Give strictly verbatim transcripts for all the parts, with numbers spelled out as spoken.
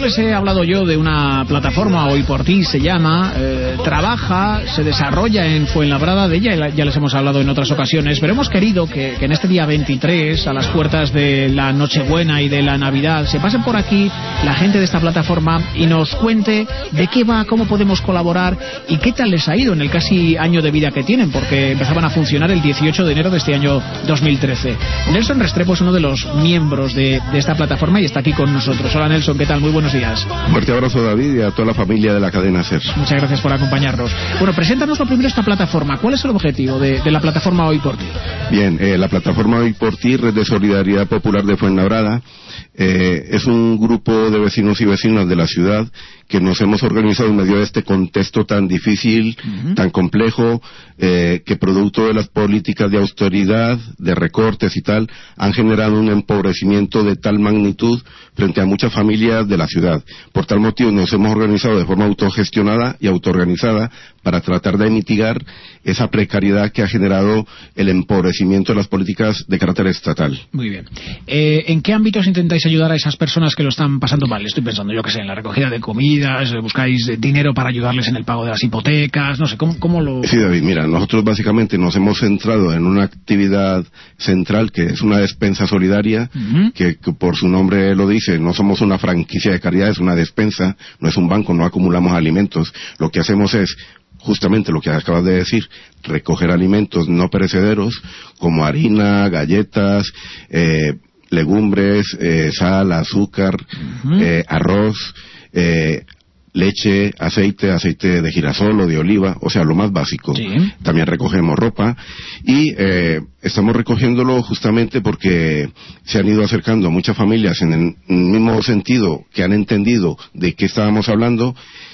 les he hablado yo de una plataforma, Hoy por Ti se llama, eh, trabaja, se desarrolla en Fuenlabrada, de ella ya les hemos hablado en otras ocasiones, pero hemos querido que, que en este día veintitrés, a las puertas de la Nochebuena y de la Navidad, se pasen por aquí la gente de esta plataforma y nos cuente de qué va, cómo podemos colaborar y qué tal les ha ido en el casi año de vida que tienen, porque empezaban a funcionar el dieciocho de enero de este año dos mil trece. Nelson Restrepo es uno de los miembros de, de esta plataforma y está aquí con nosotros. Hola Nelson, ¿qué tal? Muy buenos días. Un fuerte abrazo, David, y a toda la familia de la cadena SER. Muchas gracias por acompañarnos. Bueno, preséntanos lo primero esta plataforma. ¿Cuál es el objetivo de, de la plataforma Hoy por Ti? Bien, eh, la plataforma Hoy por Ti, Red de Solidaridad Popular de Fuenlabrada, eh, es un grupo de vecinos y vecinas de la ciudad que nos hemos organizado en medio de este contexto tan difícil, uh-huh. tan complejo, eh, que producto de las políticas de austeridad, de recortes y tal, han generado un empobrecimiento de tal magnitud frente a muchas familias de la ciudad. Por tal motivo nos hemos organizado de forma autogestionada y autoorganizada para tratar de mitigar esa precariedad que ha generado el empobrecimiento de las políticas de carácter estatal. Muy bien. Eh, ¿En qué ámbitos intentáis ayudar a esas personas que lo están pasando mal? Estoy pensando, yo que sé, en la recogida de comidas, buscáis dinero para ayudarles en el pago de las hipotecas, no sé, ¿cómo, cómo lo...? Sí, David, mira, nosotros básicamente nos hemos centrado en una actividad central que es una despensa solidaria, uh-huh. que, que por su nombre lo dice, no somos una franquicia de caridad, es una despensa, no es un banco, no acumulamos alimentos. Lo que hacemos es justamente lo que acabas de decir, recoger alimentos no perecederos como harina, galletas, eh, legumbres, eh, sal, azúcar, uh-huh. eh, arroz, eh, leche, aceite, aceite de girasol o de oliva, o sea, lo más básico. Sí. También recogemos ropa y eh, estamos recogiéndolo justamente porque se han ido acercando muchas familias en el mismo sentido que han entendido de qué estábamos hablando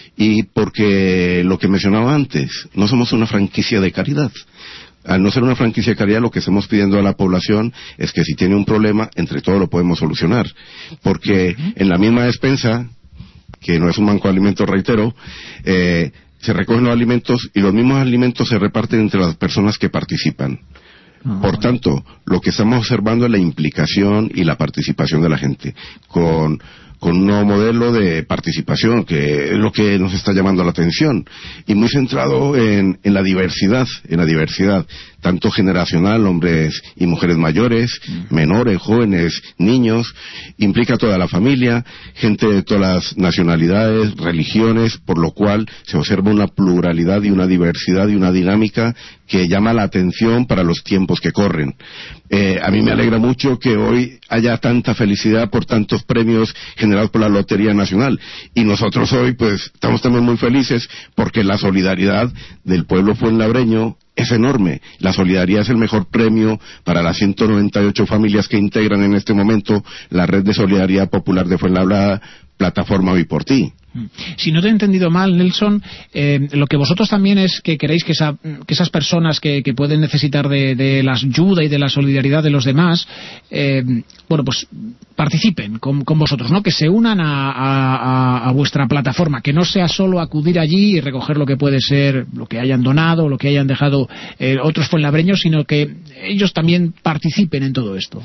y porque lo que mencionaba antes, no somos una franquicia de caridad. Al no ser una franquicia de caridad, lo que estamos pidiendo a la población es que si tiene un problema, entre todos lo podemos solucionar. Porque uh-huh. en la misma despensa, que no es un banco de alimentos, reitero, eh, se recogen los alimentos y los mismos alimentos se reparten entre las personas que participan. Uh-huh. Por tanto, lo que estamos observando es la implicación y la participación de la gente, con... con un nuevo modelo de participación, que es lo que nos está llamando la atención, y muy centrado en, en la diversidad, en la diversidad, tanto generacional, hombres y mujeres mayores, menores, jóvenes, niños, implica a toda la familia, gente de todas las nacionalidades, religiones, por lo cual se observa una pluralidad y una diversidad y una dinámica que llama la atención para los tiempos que corren. Eh, a mí me alegra mucho que hoy haya tanta felicidad por tantos premios generados por la Lotería Nacional, y nosotros hoy pues estamos también muy felices porque la solidaridad del pueblo fuenlabreño es enorme. La solidaridad es el mejor premio para las ciento noventa y ocho familias que integran en este momento la Red de Solidaridad Popular de Fuenlabrada, plataforma Hoy por Ti. Si no te he entendido mal, Nelson, eh, lo que vosotros también es que queréis que, esa, que esas personas que, que pueden necesitar de, de la ayuda y de la solidaridad de los demás, eh, bueno, pues participen con, con vosotros, ¿no? Que se unan a, a, a vuestra plataforma, que no sea solo acudir allí y recoger lo que puede ser, lo que hayan donado, lo que hayan dejado eh, otros fuenlabreños, sino que ellos también participen en todo esto.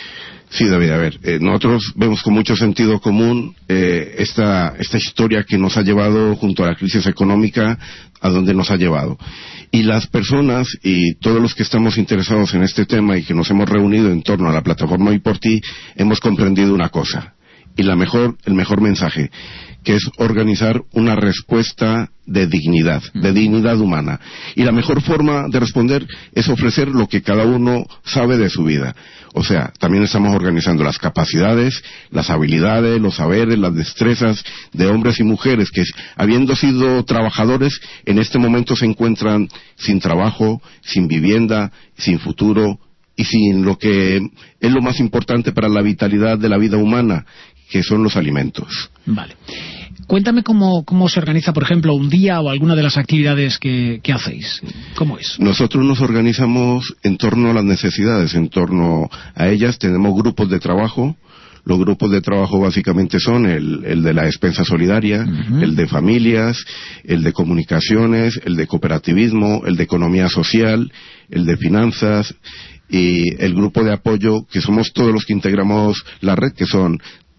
Sí, David, a ver, eh, nosotros vemos con mucho sentido común eh, esta, esta historia que nos ha llevado junto a la crisis económica a donde nos ha llevado. Y las personas y todos los que estamos interesados en este tema y que nos hemos reunido en torno a la plataforma Hoy por Ti, hemos comprendido una cosa, y la mejor, el mejor mensaje, que es organizar una respuesta de dignidad, de dignidad humana. Y la mejor forma de responder es ofrecer lo que cada uno sabe de su vida. O sea, también estamos organizando las capacidades, las habilidades, los saberes, las destrezas de hombres y mujeres que, habiendo sido trabajadores, en este momento se encuentran sin trabajo, sin vivienda, sin futuro y sin lo que es lo más importante para la vitalidad de la vida humana, que son los alimentos. Vale. Cuéntame cómo, cómo se organiza, por ejemplo, un día o alguna de las actividades que, que hacéis. ¿Cómo es? Nosotros nos organizamos en torno a las necesidades, en torno a ellas. Tenemos grupos de trabajo. Los grupos de trabajo básicamente son el, el de la despensa solidaria, uh-huh. el de familias, el de comunicaciones, el de cooperativismo, el de economía social, el de finanzas y el grupo de apoyo, que somos todos los que integramos la red, que son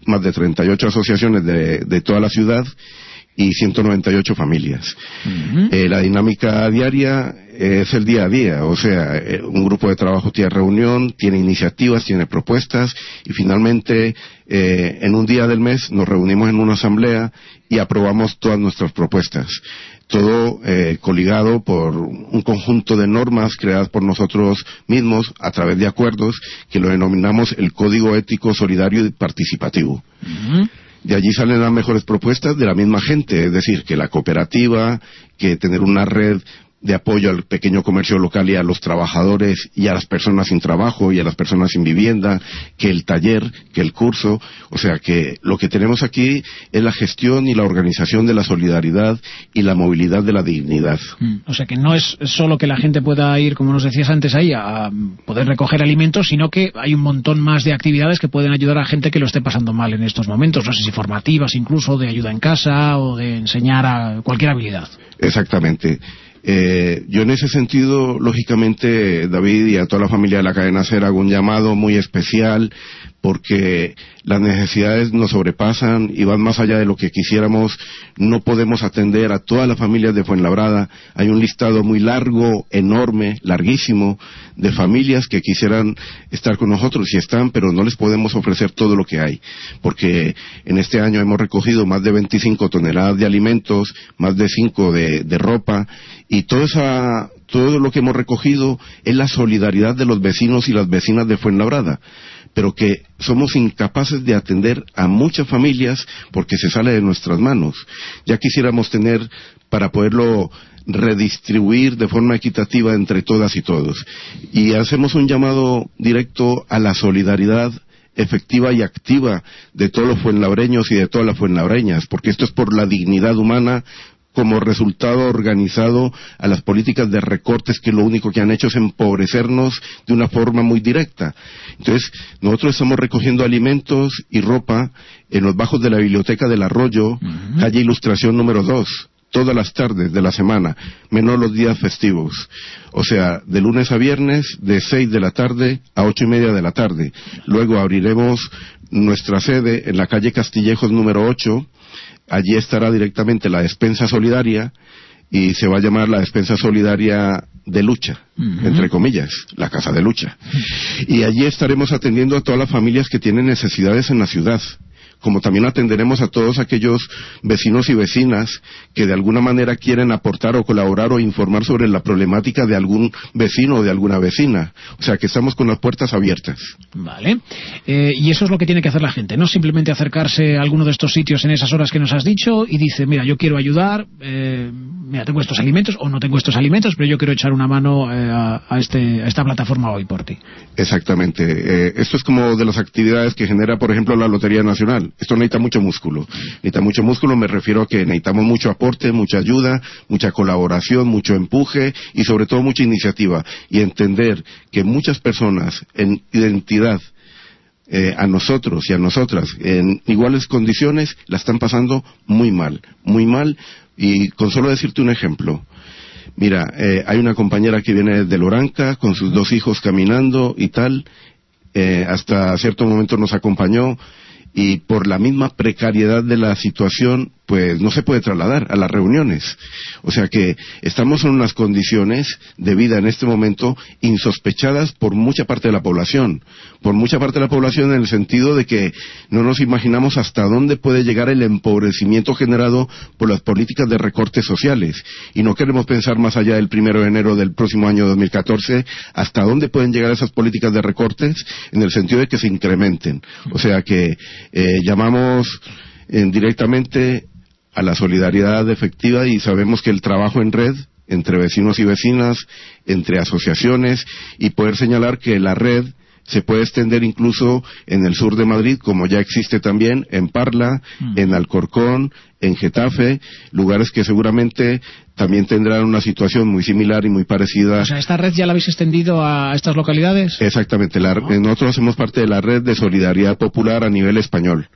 más de treinta y ocho asociaciones de, de toda la ciudad y ciento noventa y ocho familias. Uh-huh. Eh, la dinámica diaria es el día a día, o sea, eh, un grupo de trabajo tiene reunión, tiene iniciativas, tiene propuestas, y finalmente eh, en un día del mes nos reunimos en una asamblea y aprobamos todas nuestras propuestas. Todo eh, coligado por un conjunto de normas creadas por nosotros mismos a través de acuerdos que lo denominamos el Código Ético Solidario y Participativo. Uh-huh. De allí salen las mejores propuestas de la misma gente, es decir, que la cooperativa, que tener una red de apoyo al pequeño comercio local y a los trabajadores y a las personas sin trabajo y a las personas sin vivienda, que el taller, que el curso, o sea que lo que tenemos aquí es la gestión y la organización de la solidaridad y la movilidad de la dignidad. Mm, o sea que no es solo que la gente pueda ir, como nos decías antes ahí, a poder recoger alimentos, sino que hay un montón más de actividades que pueden ayudar a gente que lo esté pasando mal en estos momentos, no sé si formativas incluso, de ayuda en casa o de enseñar a cualquier habilidad. Exactamente. Eh, yo en ese sentido, lógicamente, David, y a toda la familia de la cadena SER hago un llamado muy especial, porque las necesidades nos sobrepasan y van más allá de lo que quisiéramos. No podemos atender a todas las familias de Fuenlabrada. Hay un listado muy largo, enorme, larguísimo, de familias que quisieran estar con nosotros y están, pero no les podemos ofrecer todo lo que hay, porque en este año hemos recogido más de veinticinco toneladas de alimentos, más de cinco de, de ropa, y toda esa, todo lo que hemos recogido es la solidaridad de los vecinos y las vecinas de Fuenlabrada, pero que somos incapaces de atender a muchas familias porque se sale de nuestras manos. Ya quisiéramos tener para poderlo redistribuir de forma equitativa entre todas y todos. Y hacemos un llamado directo a la solidaridad efectiva y activa de todos los fuenlabreños y de todas las fuenlabreñas, porque esto es por la dignidad humana, como resultado organizado a las políticas de recortes que lo único que han hecho es empobrecernos de una forma muy directa. Entonces, nosotros estamos recogiendo alimentos y ropa en los bajos de la biblioteca del Arroyo, uh-huh. calle Ilustración número dos, todas las tardes de la semana, menos los días festivos. O sea, de lunes a viernes, de seis de la tarde a ocho y media de la tarde. Luego abriremos nuestra sede en la calle Castillejos número ocho. Allí estará directamente la despensa solidaria y se va a llamar la despensa solidaria de lucha, uh-huh. entre comillas, la casa de lucha. Uh-huh. Y allí estaremos atendiendo a todas las familias que tienen necesidades en la ciudad, como también atenderemos a todos aquellos vecinos y vecinas que de alguna manera quieren aportar o colaborar o informar sobre la problemática de algún vecino o de alguna vecina. O sea que estamos con las puertas abiertas. Vale. Eh, y eso es lo que tiene que hacer la gente, no simplemente acercarse a alguno de estos sitios en esas horas que nos has dicho y dice, mira, yo quiero ayudar, eh, mira, tengo estos alimentos o no tengo estos alimentos, pero yo quiero echar una mano eh, a, a, este, a esta plataforma Hoy por Ti. Exactamente. Eh, esto es como de las actividades que genera, por ejemplo, la Lotería Nacional. Esto necesita mucho músculo. Necesita mucho músculo, me refiero a que necesitamos mucho aporte, mucha ayuda, mucha colaboración, mucho empuje y sobre todo mucha iniciativa. Y entender que muchas personas en identidad eh, a nosotros y a nosotras en iguales condiciones la están pasando muy mal, muy mal. Y con solo decirte un ejemplo. Mira, eh, hay una compañera que viene de Loranca con sus dos hijos caminando y tal, eh, hasta cierto momento nos acompañó y por la misma precariedad de la situación pues no se puede trasladar a las reuniones. O sea que estamos en unas condiciones de vida en este momento insospechadas por mucha parte de la población. Por mucha parte de la población en el sentido de que no nos imaginamos hasta dónde puede llegar el empobrecimiento generado por las políticas de recortes sociales. Y no queremos pensar más allá del primero de enero del próximo año dos mil catorce, hasta dónde pueden llegar esas políticas de recortes en el sentido de que se incrementen. O sea que eh, llamamos eh, directamente a la solidaridad efectiva y sabemos que el trabajo en red entre vecinos y vecinas, entre asociaciones y poder señalar que la red se puede extender incluso en el sur de Madrid, como ya existe también en Parla, mm. en Alcorcón, en Getafe, lugares que seguramente también tendrán una situación muy similar y muy parecida. O sea, ¿esta red ya la habéis extendido a estas localidades? Exactamente, la, oh. nosotros hacemos parte de la red de solidaridad popular a nivel español,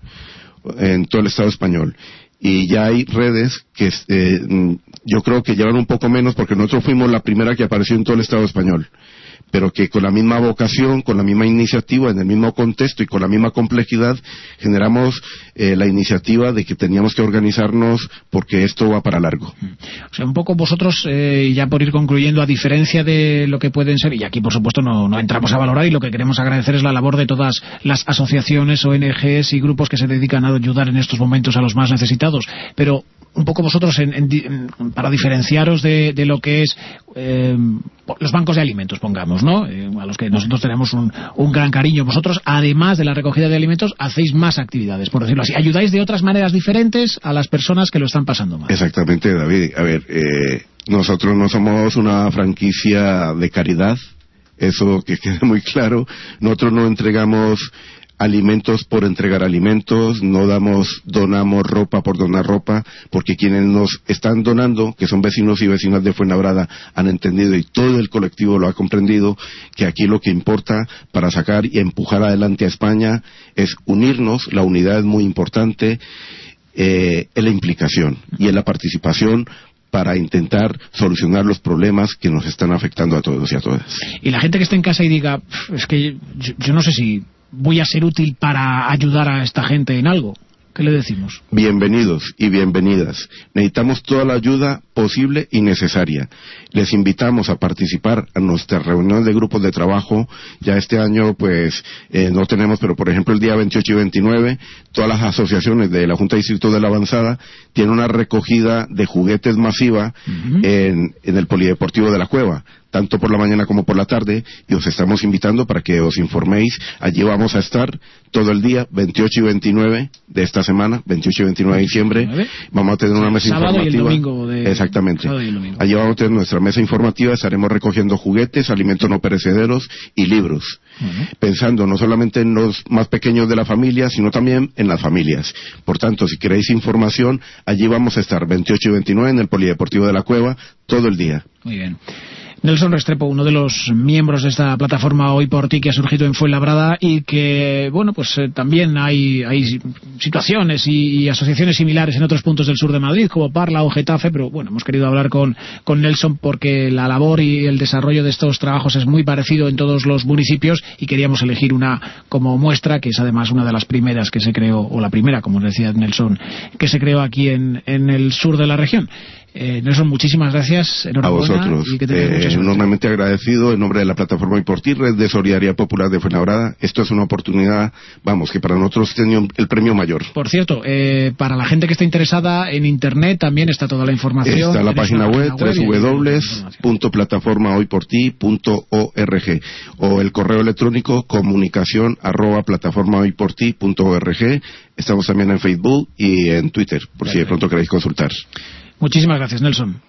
en todo el Estado español. Y ya hay redes que eh, yo creo que llevan un poco menos porque nosotros fuimos la primera que apareció en todo el Estado español. pero que con la misma vocación, con la misma iniciativa, en el mismo contexto y con la misma complejidad, generamos eh, la iniciativa de que teníamos que organizarnos porque esto va para largo. O sea, un poco vosotros, eh, ya por ir concluyendo, a diferencia de lo que pueden ser, y aquí por supuesto no, no entramos a valorar, y lo que queremos agradecer es la labor de todas las asociaciones, O N Ges y grupos que se dedican a ayudar en estos momentos a los más necesitados, pero un poco vosotros, en, en, para diferenciaros de, de lo que es eh, los bancos de alimentos, pongamos, ¿no? Eh, a los que nosotros tenemos un, un gran cariño. Vosotros, además de la recogida de alimentos, hacéis más actividades, por decirlo así. Ayudáis de otras maneras diferentes a las personas que lo están pasando mal. Exactamente, David. A ver, eh, nosotros no somos una franquicia de caridad, eso que quede muy claro. Nosotros no entregamos alimentos por entregar alimentos, no damos, donamos ropa por donar ropa, porque quienes nos están donando, que son vecinos y vecinas de Fuenlabrada, han entendido, y todo el colectivo lo ha comprendido, que aquí lo que importa para sacar y empujar adelante a España es unirnos. La unidad es muy importante, eh, en la implicación y en la participación para intentar solucionar los problemas que nos están afectando a todos y a todas. Y la gente que esté en casa y diga, es que yo, yo no sé si voy a ser útil para ayudar a esta gente en algo, ¿qué le decimos? Bienvenidos y bienvenidas. Necesitamos toda la ayuda posible y necesaria. Les invitamos a participar a nuestras reuniones de grupos de trabajo. Ya este año pues eh, no tenemos, pero por ejemplo el día veintiocho y veintinueve, todas las asociaciones de la Junta de Distrito de la Avanzada tienen una recogida de juguetes masiva uh-huh. en, en el Polideportivo de la Cueva, tanto por la mañana como por la tarde, y os estamos invitando para que os informéis. Allí vamos a estar todo el día, veintiocho y veintinueve de esta semana, veintiocho y veintinueve de diciembre. Vamos a tener una mesa sábado informativa. Y el domingo de... Exactamente. Sábado y el domingo. Allí vamos a tener nuestra mesa informativa, estaremos recogiendo juguetes, alimentos no perecederos y libros. Uh-huh. Pensando no solamente en los más pequeños de la familia, sino también en las familias. Por tanto, si queréis información, allí vamos a estar veintiocho y veintinueve en el Polideportivo de la Cueva todo el día. Muy bien. Nelson Restrepo, uno de los miembros de esta plataforma Hoy por Ti, que ha surgido en Fuenlabrada, y que, bueno, pues eh, también hay, hay situaciones y, y asociaciones similares en otros puntos del sur de Madrid, como Parla o Getafe, pero bueno, hemos querido hablar con, con Nelson porque la labor y el desarrollo de estos trabajos es muy parecido en todos los municipios, y queríamos elegir una como muestra, que es además una de las primeras que se creó, o la primera, como decía Nelson, que se creó aquí en, en el sur de la región. Eh, Nelson, muchísimas gracias, enhorabuena. A vosotros, y que eh, enormemente agradecido en nombre de la plataforma Hoy por Ti, Red de Solidaridad Popular de Fuenlabrada. Esto es una oportunidad, vamos, que para nosotros tiene el premio mayor. Por cierto, eh, para la gente que esté interesada, en internet también está toda la información. Está la página web, doble u doble u doble u punto plataforma hoy por ti punto org, o el correo electrónico comunicación arroba plataforma hoy por ti punto org. Estamos también en Facebook y en Twitter, por si de pronto queréis consultar. Muchísimas gracias, Nelson.